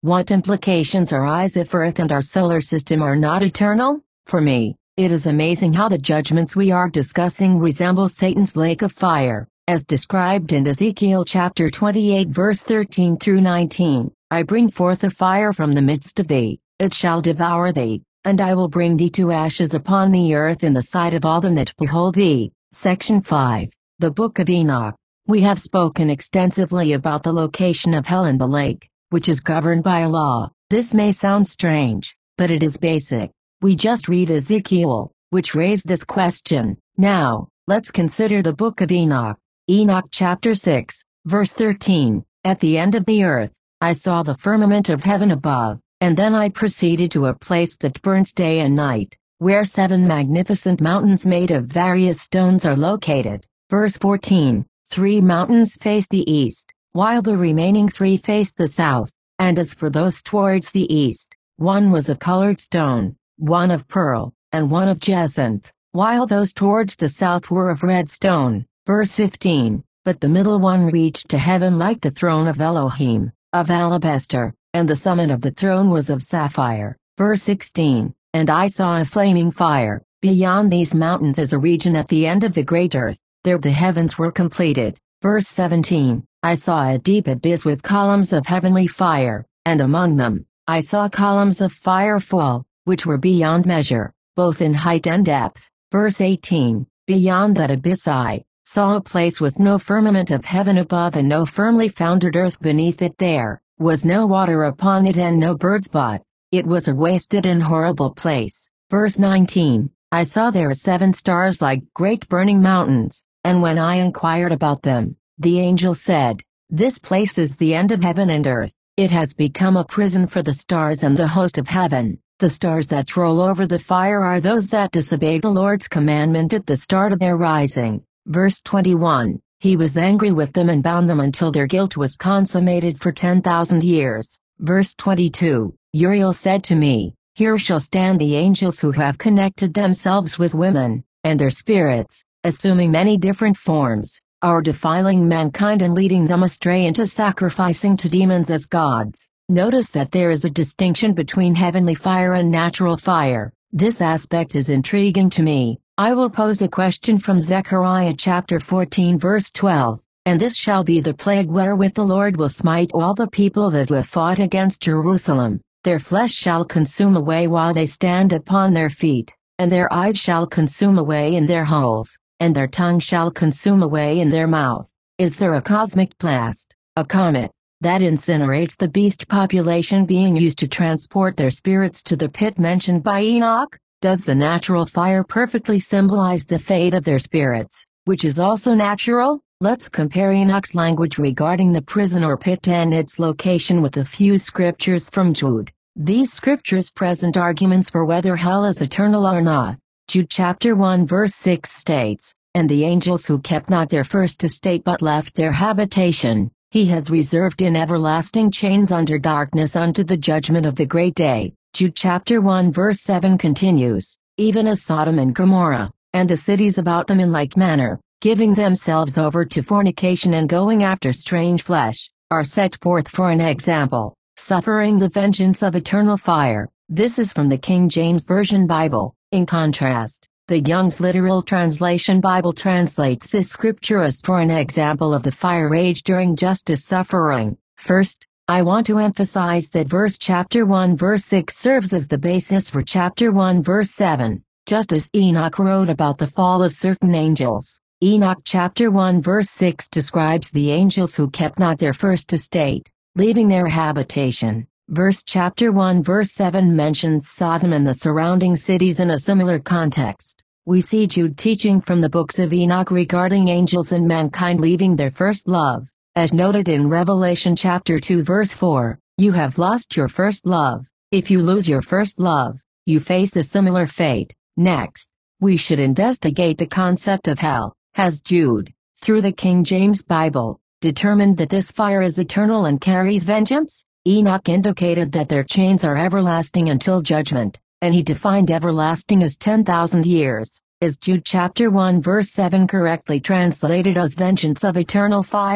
Speaker 1: What implications arise if Earth and our solar system are not eternal? For me, it is amazing how the judgments we are discussing resemble Satan's lake of fire, as described in Ezekiel chapter 28 verse 13 through 19. I bring forth a fire from the midst of thee, it shall devour thee, and I will bring thee to ashes upon the earth in the sight of all them that behold thee. Section 5. The Book of Enoch. We have spoken extensively about the location of hell in the lake, which is governed by a law. This may sound strange, but it is basic. We just read Ezekiel, which raised this question. Now, let's consider the Book of Enoch. Enoch chapter 6, verse 13. At the end of the earth, I saw the firmament of heaven above, and then I proceeded to a place that burns day and night, where 7 magnificent mountains made of various stones are located. Verse 14. 3 mountains faced the east, while the remaining 3 faced the south, and as for those towards the east, one was of colored stone, one of pearl, and one of jacinth, while those towards the south were of red stone. Verse 15. But the middle one reached to heaven like the throne of Elohim, of alabaster, and the summit of the throne was of sapphire. Verse 16. And I saw a flaming fire. Beyond these mountains is a region at the end of the great earth. There the heavens were completed. Verse 17. I saw a deep abyss with columns of heavenly fire, and among them, I saw columns of fire full, which were beyond measure, both in height and depth. Verse 18. Beyond that abyss I saw a place with no firmament of heaven above and no firmly founded earth beneath it. There was no water upon it and no birds but. It was a wasted and horrible place. Verse 19. I saw there 7 stars like great burning mountains. And when I inquired about them, the angel said, This place is the end of heaven and earth. It has become a prison for the stars and the host of heaven. The stars that roll over the fire are those that disobeyed the Lord's commandment at the start of their rising. Verse 21. He was angry with them and bound them until their guilt was consummated for 10,000 years. Verse 22. Uriel said to me, Here shall stand the angels who have connected themselves with women, and their spirits, assuming many different forms, are defiling mankind and leading them astray into sacrificing to demons as gods. Notice that there is a distinction between heavenly fire and natural fire. This aspect is intriguing to me. I will pose a question from Zechariah chapter 14 verse 12. And this shall be the plague wherewith the Lord will smite all the people that have fought against Jerusalem. Their flesh shall consume away while they stand upon their feet, and their eyes shall consume away in their holes, and their tongue shall consume away in their mouth. Is there a cosmic blast, a comet, that incinerates the beast population being used to transport their spirits to the pit mentioned by Enoch? Does the natural fire perfectly symbolize the fate of their spirits, which is also natural? Let's compare Enoch's language regarding the prison or pit and its location with a few scriptures from Jude. These scriptures present arguments for whether hell is eternal or not. Jude chapter 1 verse 6 states, And the angels who kept not their first estate but left their habitation, he has reserved in everlasting chains under darkness unto the judgment of the great day. Jude chapter 1 verse 7 continues, Even as Sodom and Gomorrah, and the cities about them in like manner, giving themselves over to fornication and going after strange flesh, are set forth for an example, suffering the vengeance of eternal fire. This is from the King James Version Bible. In contrast, the Young's Literal Translation Bible translates this scripture as for an example of the fire rage during justice suffering. First, I want to emphasize that verse chapter 1 verse 6 serves as the basis for chapter 1 verse 7, just as Enoch wrote about the fall of certain angels. Enoch chapter 1 verse 6 describes the angels who kept not their first estate, leaving their habitation. Verse chapter 1 verse 7 mentions Sodom and the surrounding cities in a similar context. We see Jude teaching from the books of Enoch regarding angels and mankind leaving their first love. As noted in Revelation chapter 2 verse 4, you have lost your first love. If you lose your first love, you face a similar fate. Next, we should investigate the concept of hell. Has Jude, through the King James Bible, determined that this fire is eternal and carries vengeance? Enoch indicated that their chains are everlasting until judgment, and he defined everlasting as 10,000 years. Is Jude chapter 1 verse 7 correctly translated as vengeance of eternal fire?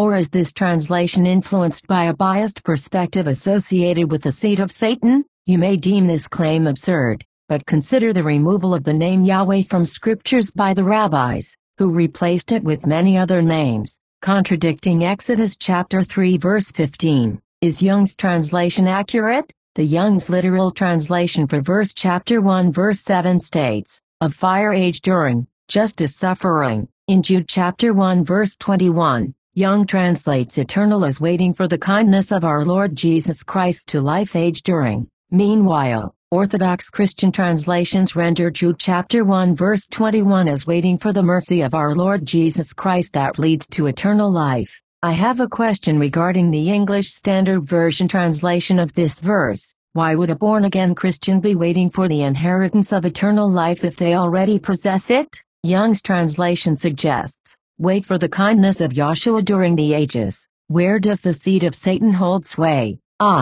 Speaker 1: Or is this translation influenced by a biased perspective associated with the seed of Satan? You may deem this claim absurd, but consider the removal of the name Yahweh from scriptures by the rabbis, who replaced it with many other names, contradicting Exodus chapter 3 verse 15. Is Young's translation accurate? The Young's literal translation for verse chapter 1 verse 7 states, "Of fire age during, justice suffering." In Jude chapter 1 verse 21, Young translates eternal as waiting for the kindness of our Lord Jesus Christ to life age during. Meanwhile, Orthodox Christian translations render Jude chapter 1 verse 21 as waiting for the mercy of our Lord Jesus Christ that leads to eternal life. I have a question regarding the English Standard Version translation of this verse. Why would a born-again Christian be waiting for the inheritance of eternal life if they already possess it? Young's translation suggests, wait for the kindness of Yahshua during the ages. Where does the seed of Satan hold sway?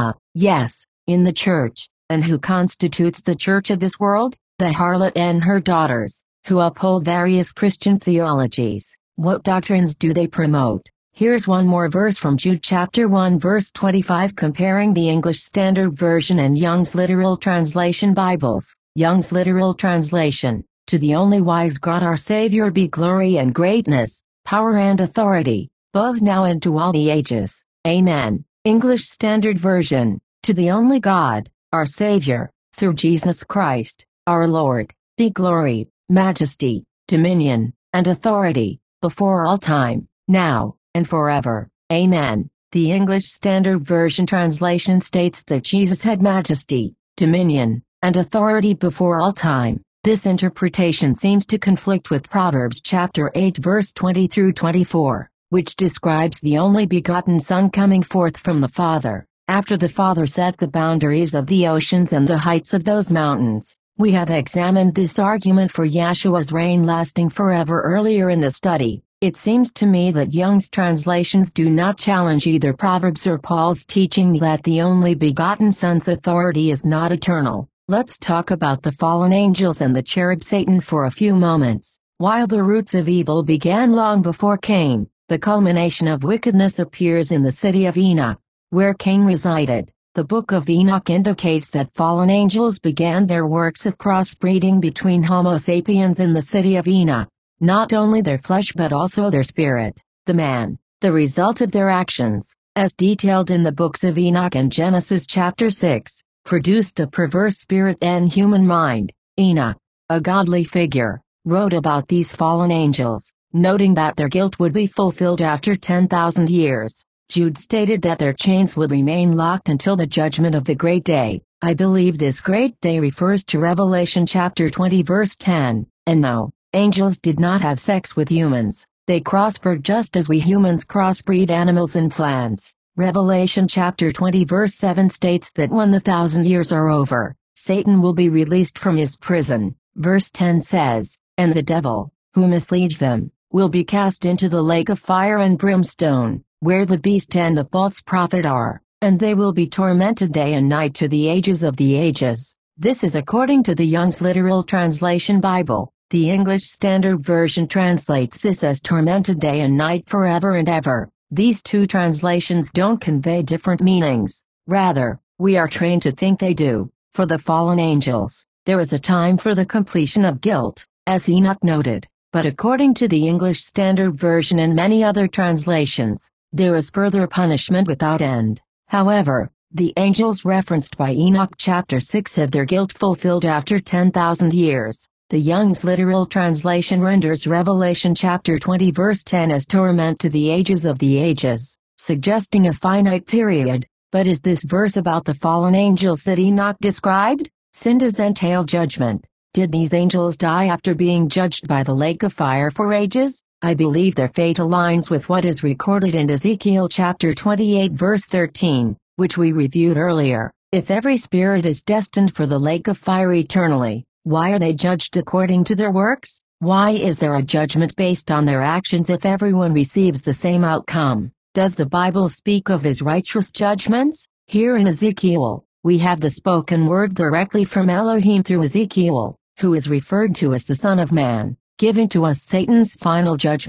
Speaker 1: Yes, in the church. And who constitutes the church of this world? The harlot and her daughters, who uphold various Christian theologies. What doctrines do they promote? Here's one more verse from Jude chapter 1 verse 25 comparing the English Standard Version and Young's Literal Translation Bibles. Young's Literal Translation, "To the only wise God our Savior be glory and greatness, power and authority, both now and to all the ages. Amen." English Standard Version, "To the only God, our Savior, through Jesus Christ, our Lord, be glory, majesty, dominion, and authority, before all time, now, and forever. Amen." The English Standard Version translation states that Jesus had majesty, dominion, and authority before all time. This interpretation seems to conflict with Proverbs chapter 8 verse 20 through 24, which describes the only begotten Son coming forth from the Father, after the Father set the boundaries of the oceans and the heights of those mountains. We have examined this argument for Yahshua's reign lasting forever earlier in the study. It seems to me that Young's translations do not challenge either Proverbs or Paul's teaching that the only begotten Son's authority is not eternal. Let's talk about the fallen angels and the cherub Satan for a few moments. While the roots of evil began long before Cain, the culmination of wickedness appears in the city of Enoch, where Cain resided. The Book of Enoch indicates that fallen angels began their works of crossbreeding between Homo sapiens in the city of Enoch. Not only their flesh but also their spirit, the man, the result of their actions, as detailed in the books of Enoch and Genesis chapter 6, produced a perverse spirit and human mind. Enoch, a godly figure, wrote about these fallen angels, noting that their guilt would be fulfilled after 10,000 years. Jude stated that their chains would remain locked until the judgment of the great day. I believe this great day refers to Revelation chapter 20 verse 10, and no. Angels did not have sex with humans. They crossbred just as we humans crossbreed animals and plants. Revelation chapter 20 verse 7 states that when the 1,000 years are over, Satan will be released from his prison. Verse 10 says, "And the devil, who misleads them, will be cast into the lake of fire and brimstone, where the beast and the false prophet are, and they will be tormented day and night to the ages of the ages." This is according to the Young's Literal Translation Bible. The English Standard Version translates this as tormented day and night forever and ever. These two translations don't convey different meanings. Rather, we are trained to think they do. For the fallen angels, there is a time for the completion of guilt, as Enoch noted. But according to the English Standard Version and many other translations, there is further punishment without end. However, the angels referenced by Enoch chapter 6 have their guilt fulfilled after 10,000 years. The Young's Literal Translation renders Revelation chapter 20 verse 10 as torment to the ages of the ages, suggesting a finite period. But is this verse about the fallen angels that Enoch described? Sin does entail judgment. Did these angels die after being judged by the lake of fire for ages? I believe their fate aligns with what is recorded in Ezekiel chapter 28 verse 13, which we reviewed earlier. If every spirit is destined for the lake of fire eternally, why are they judged according to their works? Why is there a judgment based on their actions if everyone receives the same outcome? Does the Bible speak of his righteous judgments? Here in Ezekiel, we have the spoken word directly from Elohim through Ezekiel, who is referred to as the Son of Man, giving to us Satan's final judgment.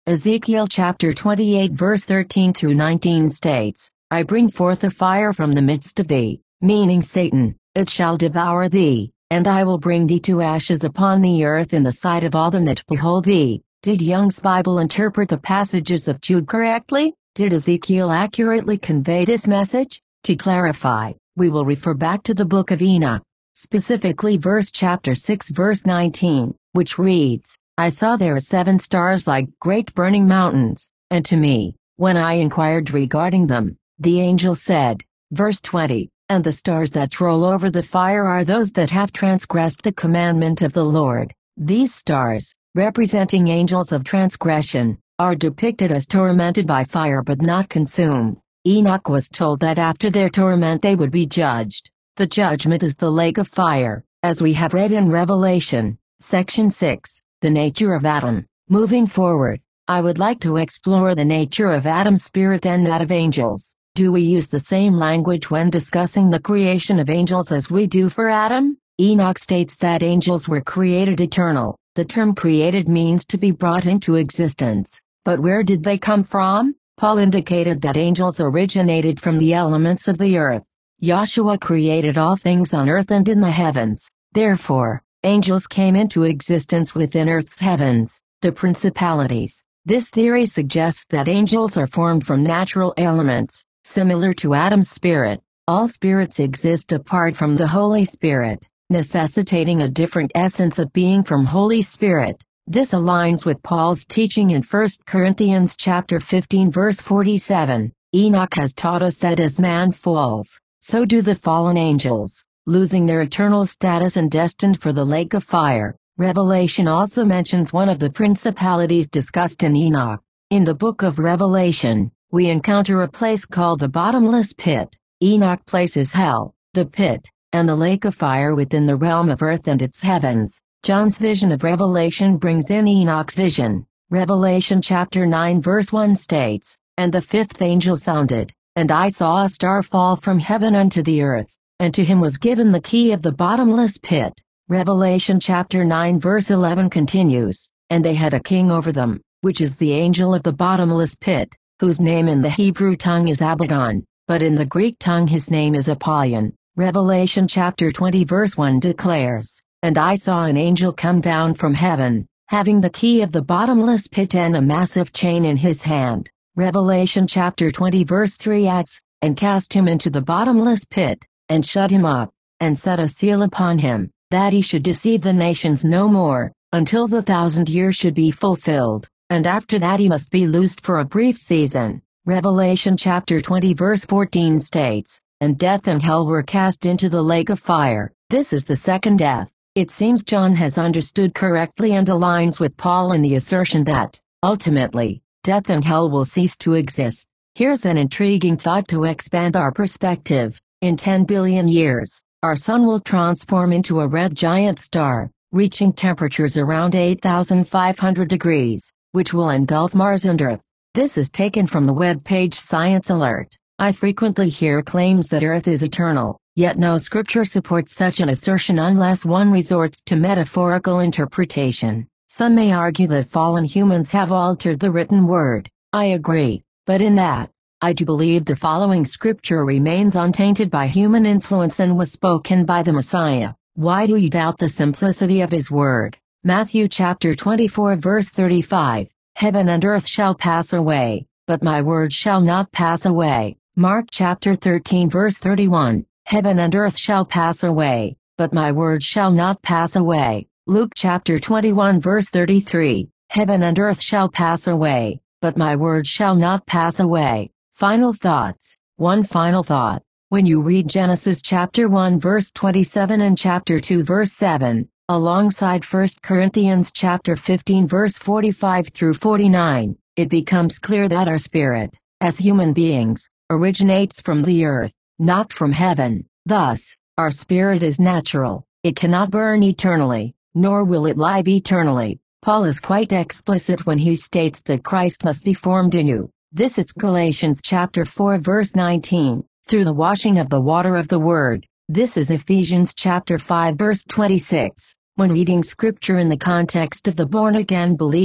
Speaker 1: Ezekiel chapter 28 verse 13 through 19 states, I bring forth a fire from the midst of thee, meaning Satan, it shall devour thee, and I will bring thee to ashes upon the earth in the sight of all them that behold thee. Did Young's Bible interpret the passages of Jude correctly? Did Ezekiel accurately convey this message? To clarify, we will refer back to the book of Enoch, specifically chapter 6 verse 19, which reads, I saw there 7 stars like great burning mountains, and to me, when I inquired regarding them, the angel said, verse 20, and the stars that roll over the fire are those that have transgressed the commandment of the Lord. These stars, representing angels of transgression, are depicted as tormented by fire but not consumed. Enoch was told that after their torment they would be judged. The judgment is the lake of fire, as we have read in Revelation, section 6. The nature of Adam. Moving forward, I would like to explore the nature of Adam's spirit and that of angels. Do we use the same language when discussing the creation of angels as we do for Adam? Enoch states that angels were created eternal. The term created means to be brought into existence. But where did they come from? Paul indicated that angels originated from the elements of the earth. Yahshua created all things on earth and in the heavens. Therefore, angels came into existence within earth's heavens, the principalities. This theory suggests that angels are formed from natural elements, similar to Adam's spirit. All spirits exist apart from the Holy Spirit, necessitating a different essence of being from Holy Spirit. This aligns with Paul's teaching in 1 Corinthians chapter 15 verse 47. Enoch has taught us that as man falls, so do the fallen angels, losing their eternal status and destined for the lake of fire. Revelation also mentions one of the principalities discussed in Enoch. In the book of Revelation, we encounter a place called the bottomless pit. Enoch places hell, the pit, and the lake of fire within the realm of earth and its heavens. John's vision of Revelation brings in Enoch's vision. Revelation chapter 9 verse 1 states, And the 5th angel sounded, and I saw a star fall from heaven unto the earth, and to him was given the key of the bottomless pit. Revelation chapter 9 verse 11 continues, And they had a king over them, which is the angel of the bottomless pit, whose name in the Hebrew tongue is Abaddon, but in the Greek tongue his name is Apollyon. Revelation chapter 20 verse 1 declares, And I saw an angel come down from heaven, having the key of the bottomless pit and a massive chain in his hand. Revelation chapter 20 verse 3 adds, And cast him into the bottomless pit, and shut him up, and set a seal upon him, that he should deceive the nations no more, until the 1,000 years should be fulfilled, and after that he must be loosed for a brief season. Revelation chapter 20 verse 14 states, And death and hell were cast into the lake of fire. This is the second death. It seems John has understood correctly and aligns with Paul in the assertion that, ultimately, death and hell will cease to exist. Here's an intriguing thought to expand our perspective. In 10 billion years, our sun will transform into a red giant star, reaching temperatures around 8,500 degrees, which will engulf Mars and Earth. This is taken from the web page Science Alert. I frequently hear claims that Earth is eternal, yet no scripture supports such an assertion unless one resorts to metaphorical interpretation. Some may argue that fallen humans have altered the written word. I agree, but in that, I do believe the following scripture remains untainted by human influence and was spoken by the Messiah. Why do you doubt the simplicity of his word? Matthew chapter 24 verse 35, Heaven and earth shall pass away, but my word shall not pass away. Mark chapter 13 verse 31, Heaven and earth shall pass away, but my word shall not pass away. Luke chapter 21 verse 33, Heaven and earth shall pass away, but my word shall not pass away. Final thoughts. One final thought. When you read Genesis chapter 1 verse 27 and chapter 2 verse 7, alongside 1 Corinthians chapter 15 verse 45 through 49, it becomes clear that our spirit, as human beings, originates from the earth, not from heaven. Thus, our spirit is natural. It cannot burn eternally, nor will it live eternally. Paul is quite explicit when he states that Christ must be formed in you. This is Galatians chapter 4 verse 19, through the washing of the water of the word. This is Ephesians chapter 5 verse 26. When reading scripture in the context of the born-again believer,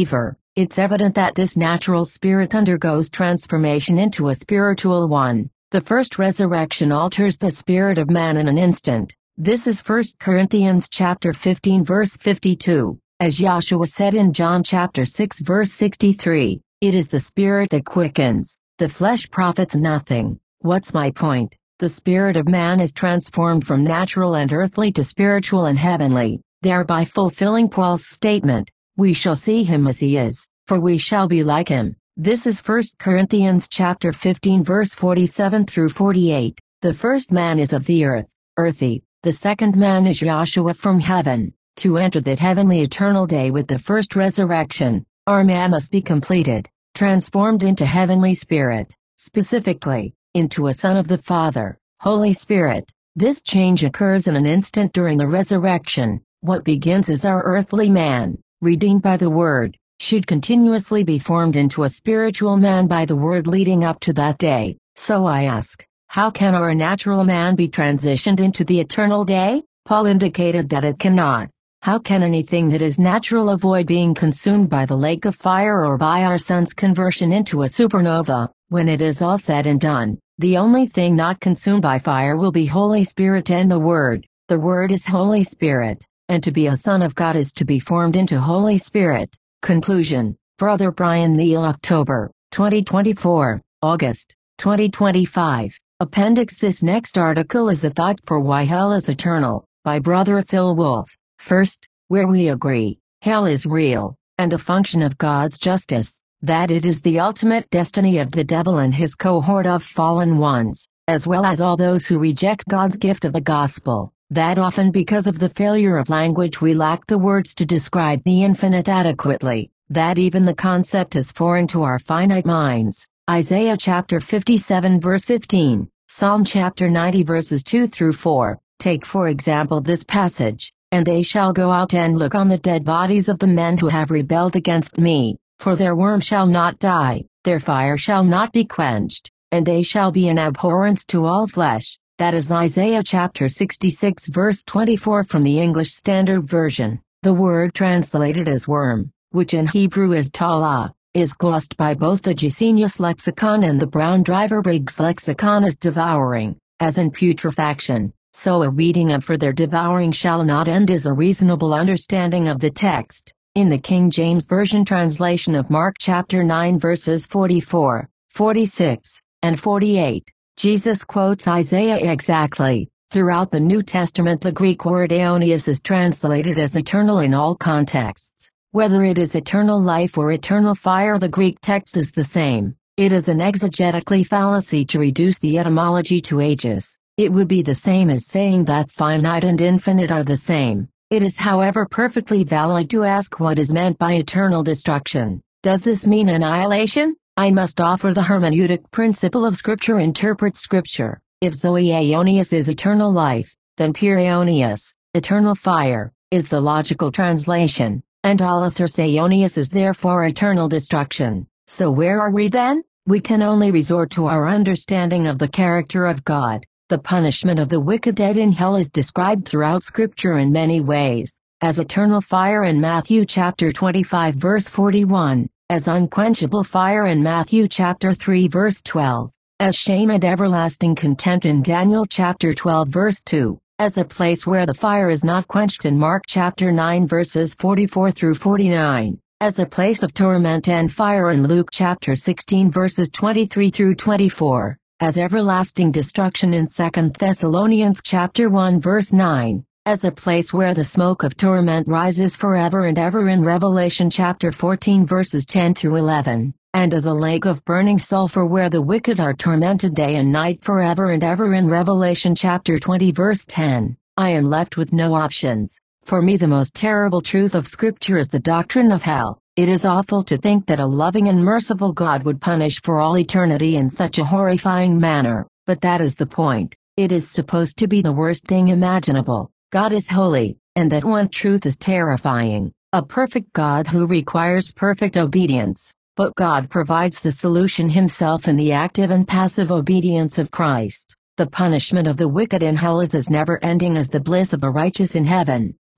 Speaker 1: It's evident that this natural spirit undergoes transformation into a spiritual one. The first resurrection alters the spirit of man in an instant. This is 1 Corinthians chapter 15 verse 52. As Yahshua said in John chapter 6 verse 63, it is the spirit that quickens, the flesh profits nothing. What's my point? The spirit of man is transformed from natural and earthly to spiritual and heavenly, thereby fulfilling Paul's statement, we shall see him as he is, for we shall be like him. This is 1 Corinthians chapter 15 verse 47 through 48. The first man is of the earth, earthy. The second man is Yahshua from heaven. To enter that heavenly eternal day with the first resurrection, our man must be completed, transformed into heavenly spirit, specifically, into a son of the Father, Holy Spirit. This change occurs in an instant during the resurrection. What begins as our earthly man, redeemed by the Word, should continuously be formed into a spiritual man by the Word leading up to that day. So I ask, how can our natural man be transitioned into the eternal day? Paul indicated that it cannot. How can anything that is natural avoid being consumed by the lake of fire or by our sun's conversion into a supernova? When it is all said and done, the only thing not consumed by fire will be Holy Spirit and the Word. The Word is Holy Spirit, and to be a son of God is to be formed into Holy Spirit. Conclusion. Brother Brian Neal, October 2024, August 2025. Appendix. This next article is a thought for why hell is eternal, by Brother Phil Wolf. First, where we agree, hell is real, and a function of God's justice, that it is the ultimate destiny of the devil and his cohort of fallen ones, as well as all those who reject God's gift of the gospel, that often because of the failure of language we lack the words to describe the infinite adequately, that even the concept is foreign to our finite minds. Isaiah chapter 57 verse 15, Psalm chapter 90 verses 2 through 4. Take for example this passage. And they shall go out and look on the dead bodies of the men who have rebelled against me, for their worm shall not die, their fire shall not be quenched, and they shall be an abhorrence to all flesh. That is Isaiah chapter 66 verse 24 from the English Standard Version. The word translated as worm, which in Hebrew is talah, is glossed by both the Gesenius lexicon and the Brown Driver Briggs lexicon as devouring, as in putrefaction. So a reading of for their devouring shall not end is a reasonable understanding of the text. In the King James Version translation of Mark chapter 9 verses 44, 46, and 48, Jesus quotes Isaiah exactly. Throughout the New Testament the Greek word aionios is translated as eternal in all contexts. Whether it is eternal life or eternal fire, the Greek text is the same. It is an exegetically fallacy to reduce the etymology to ages. It would be the same as saying that finite and infinite are the same. It is however perfectly valid to ask what is meant by eternal destruction. Does this mean annihilation? I must offer the hermeneutic principle of Scripture interprets Scripture. If Zoe aionios is eternal life, then pure aionios, eternal fire, is the logical translation, and alathos aionios is therefore eternal destruction. So where are we then? We can only resort to our understanding of the character of God. The punishment of the wicked dead in hell is described throughout Scripture in many ways, as eternal fire in Matthew chapter 25 verse 41, as unquenchable fire in Matthew chapter 3 verse 12, as shame and everlasting contempt in Daniel chapter 12 verse 2, as a place where the fire is not quenched in Mark chapter 9 verses 44 through 49, as a place of torment and fire in Luke chapter 16 verses 23 through 24. As everlasting destruction in 2 Thessalonians chapter 1 verse 9, as a place where the smoke of torment rises forever and ever in Revelation chapter 14 verses 10 through 11, and as a lake of burning sulfur where the wicked are tormented day and night forever and ever in Revelation chapter 20 verse 10, I am left with no options. For me the most terrible truth of Scripture is the doctrine of hell. It is awful to think that a loving and merciful God would punish for all eternity in such a horrifying manner, but that is the point. It is supposed to be the worst thing imaginable. God is holy, and that one truth is terrifying. A perfect God who requires perfect obedience, but God provides the solution himself in the active and passive obedience of Christ. The punishment of the wicked in hell is as never-ending as the bliss of the righteous in heaven.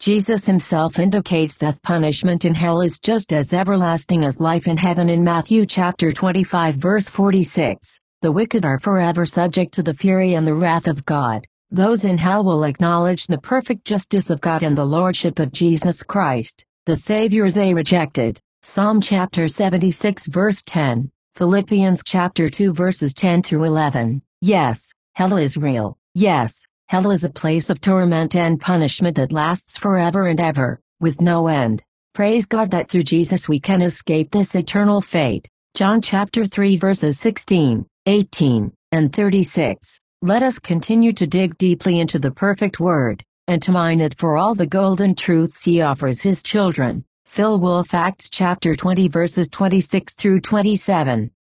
Speaker 1: Jesus himself indicates that punishment in hell is just as everlasting as life in heaven in Matthew chapter 25 verse 46. The wicked are forever subject to the fury and the wrath of God. Those in hell will acknowledge the perfect justice of God and the lordship of Jesus Christ, the Savior they rejected. Psalm chapter 76 verse 10, Philippians chapter 2 verses 10 through 11. Yes, hell is real. Yes, hell is a place of torment and punishment that lasts forever and ever, with no end. Praise God that through Jesus we can escape this eternal fate. John chapter 3 verses 16, 18, and 36. Let us continue to dig deeply into the perfect word, and to mine it for all the golden truths he offers his children. Phil Wolfe Acts chapter 20 verses 26 through 27.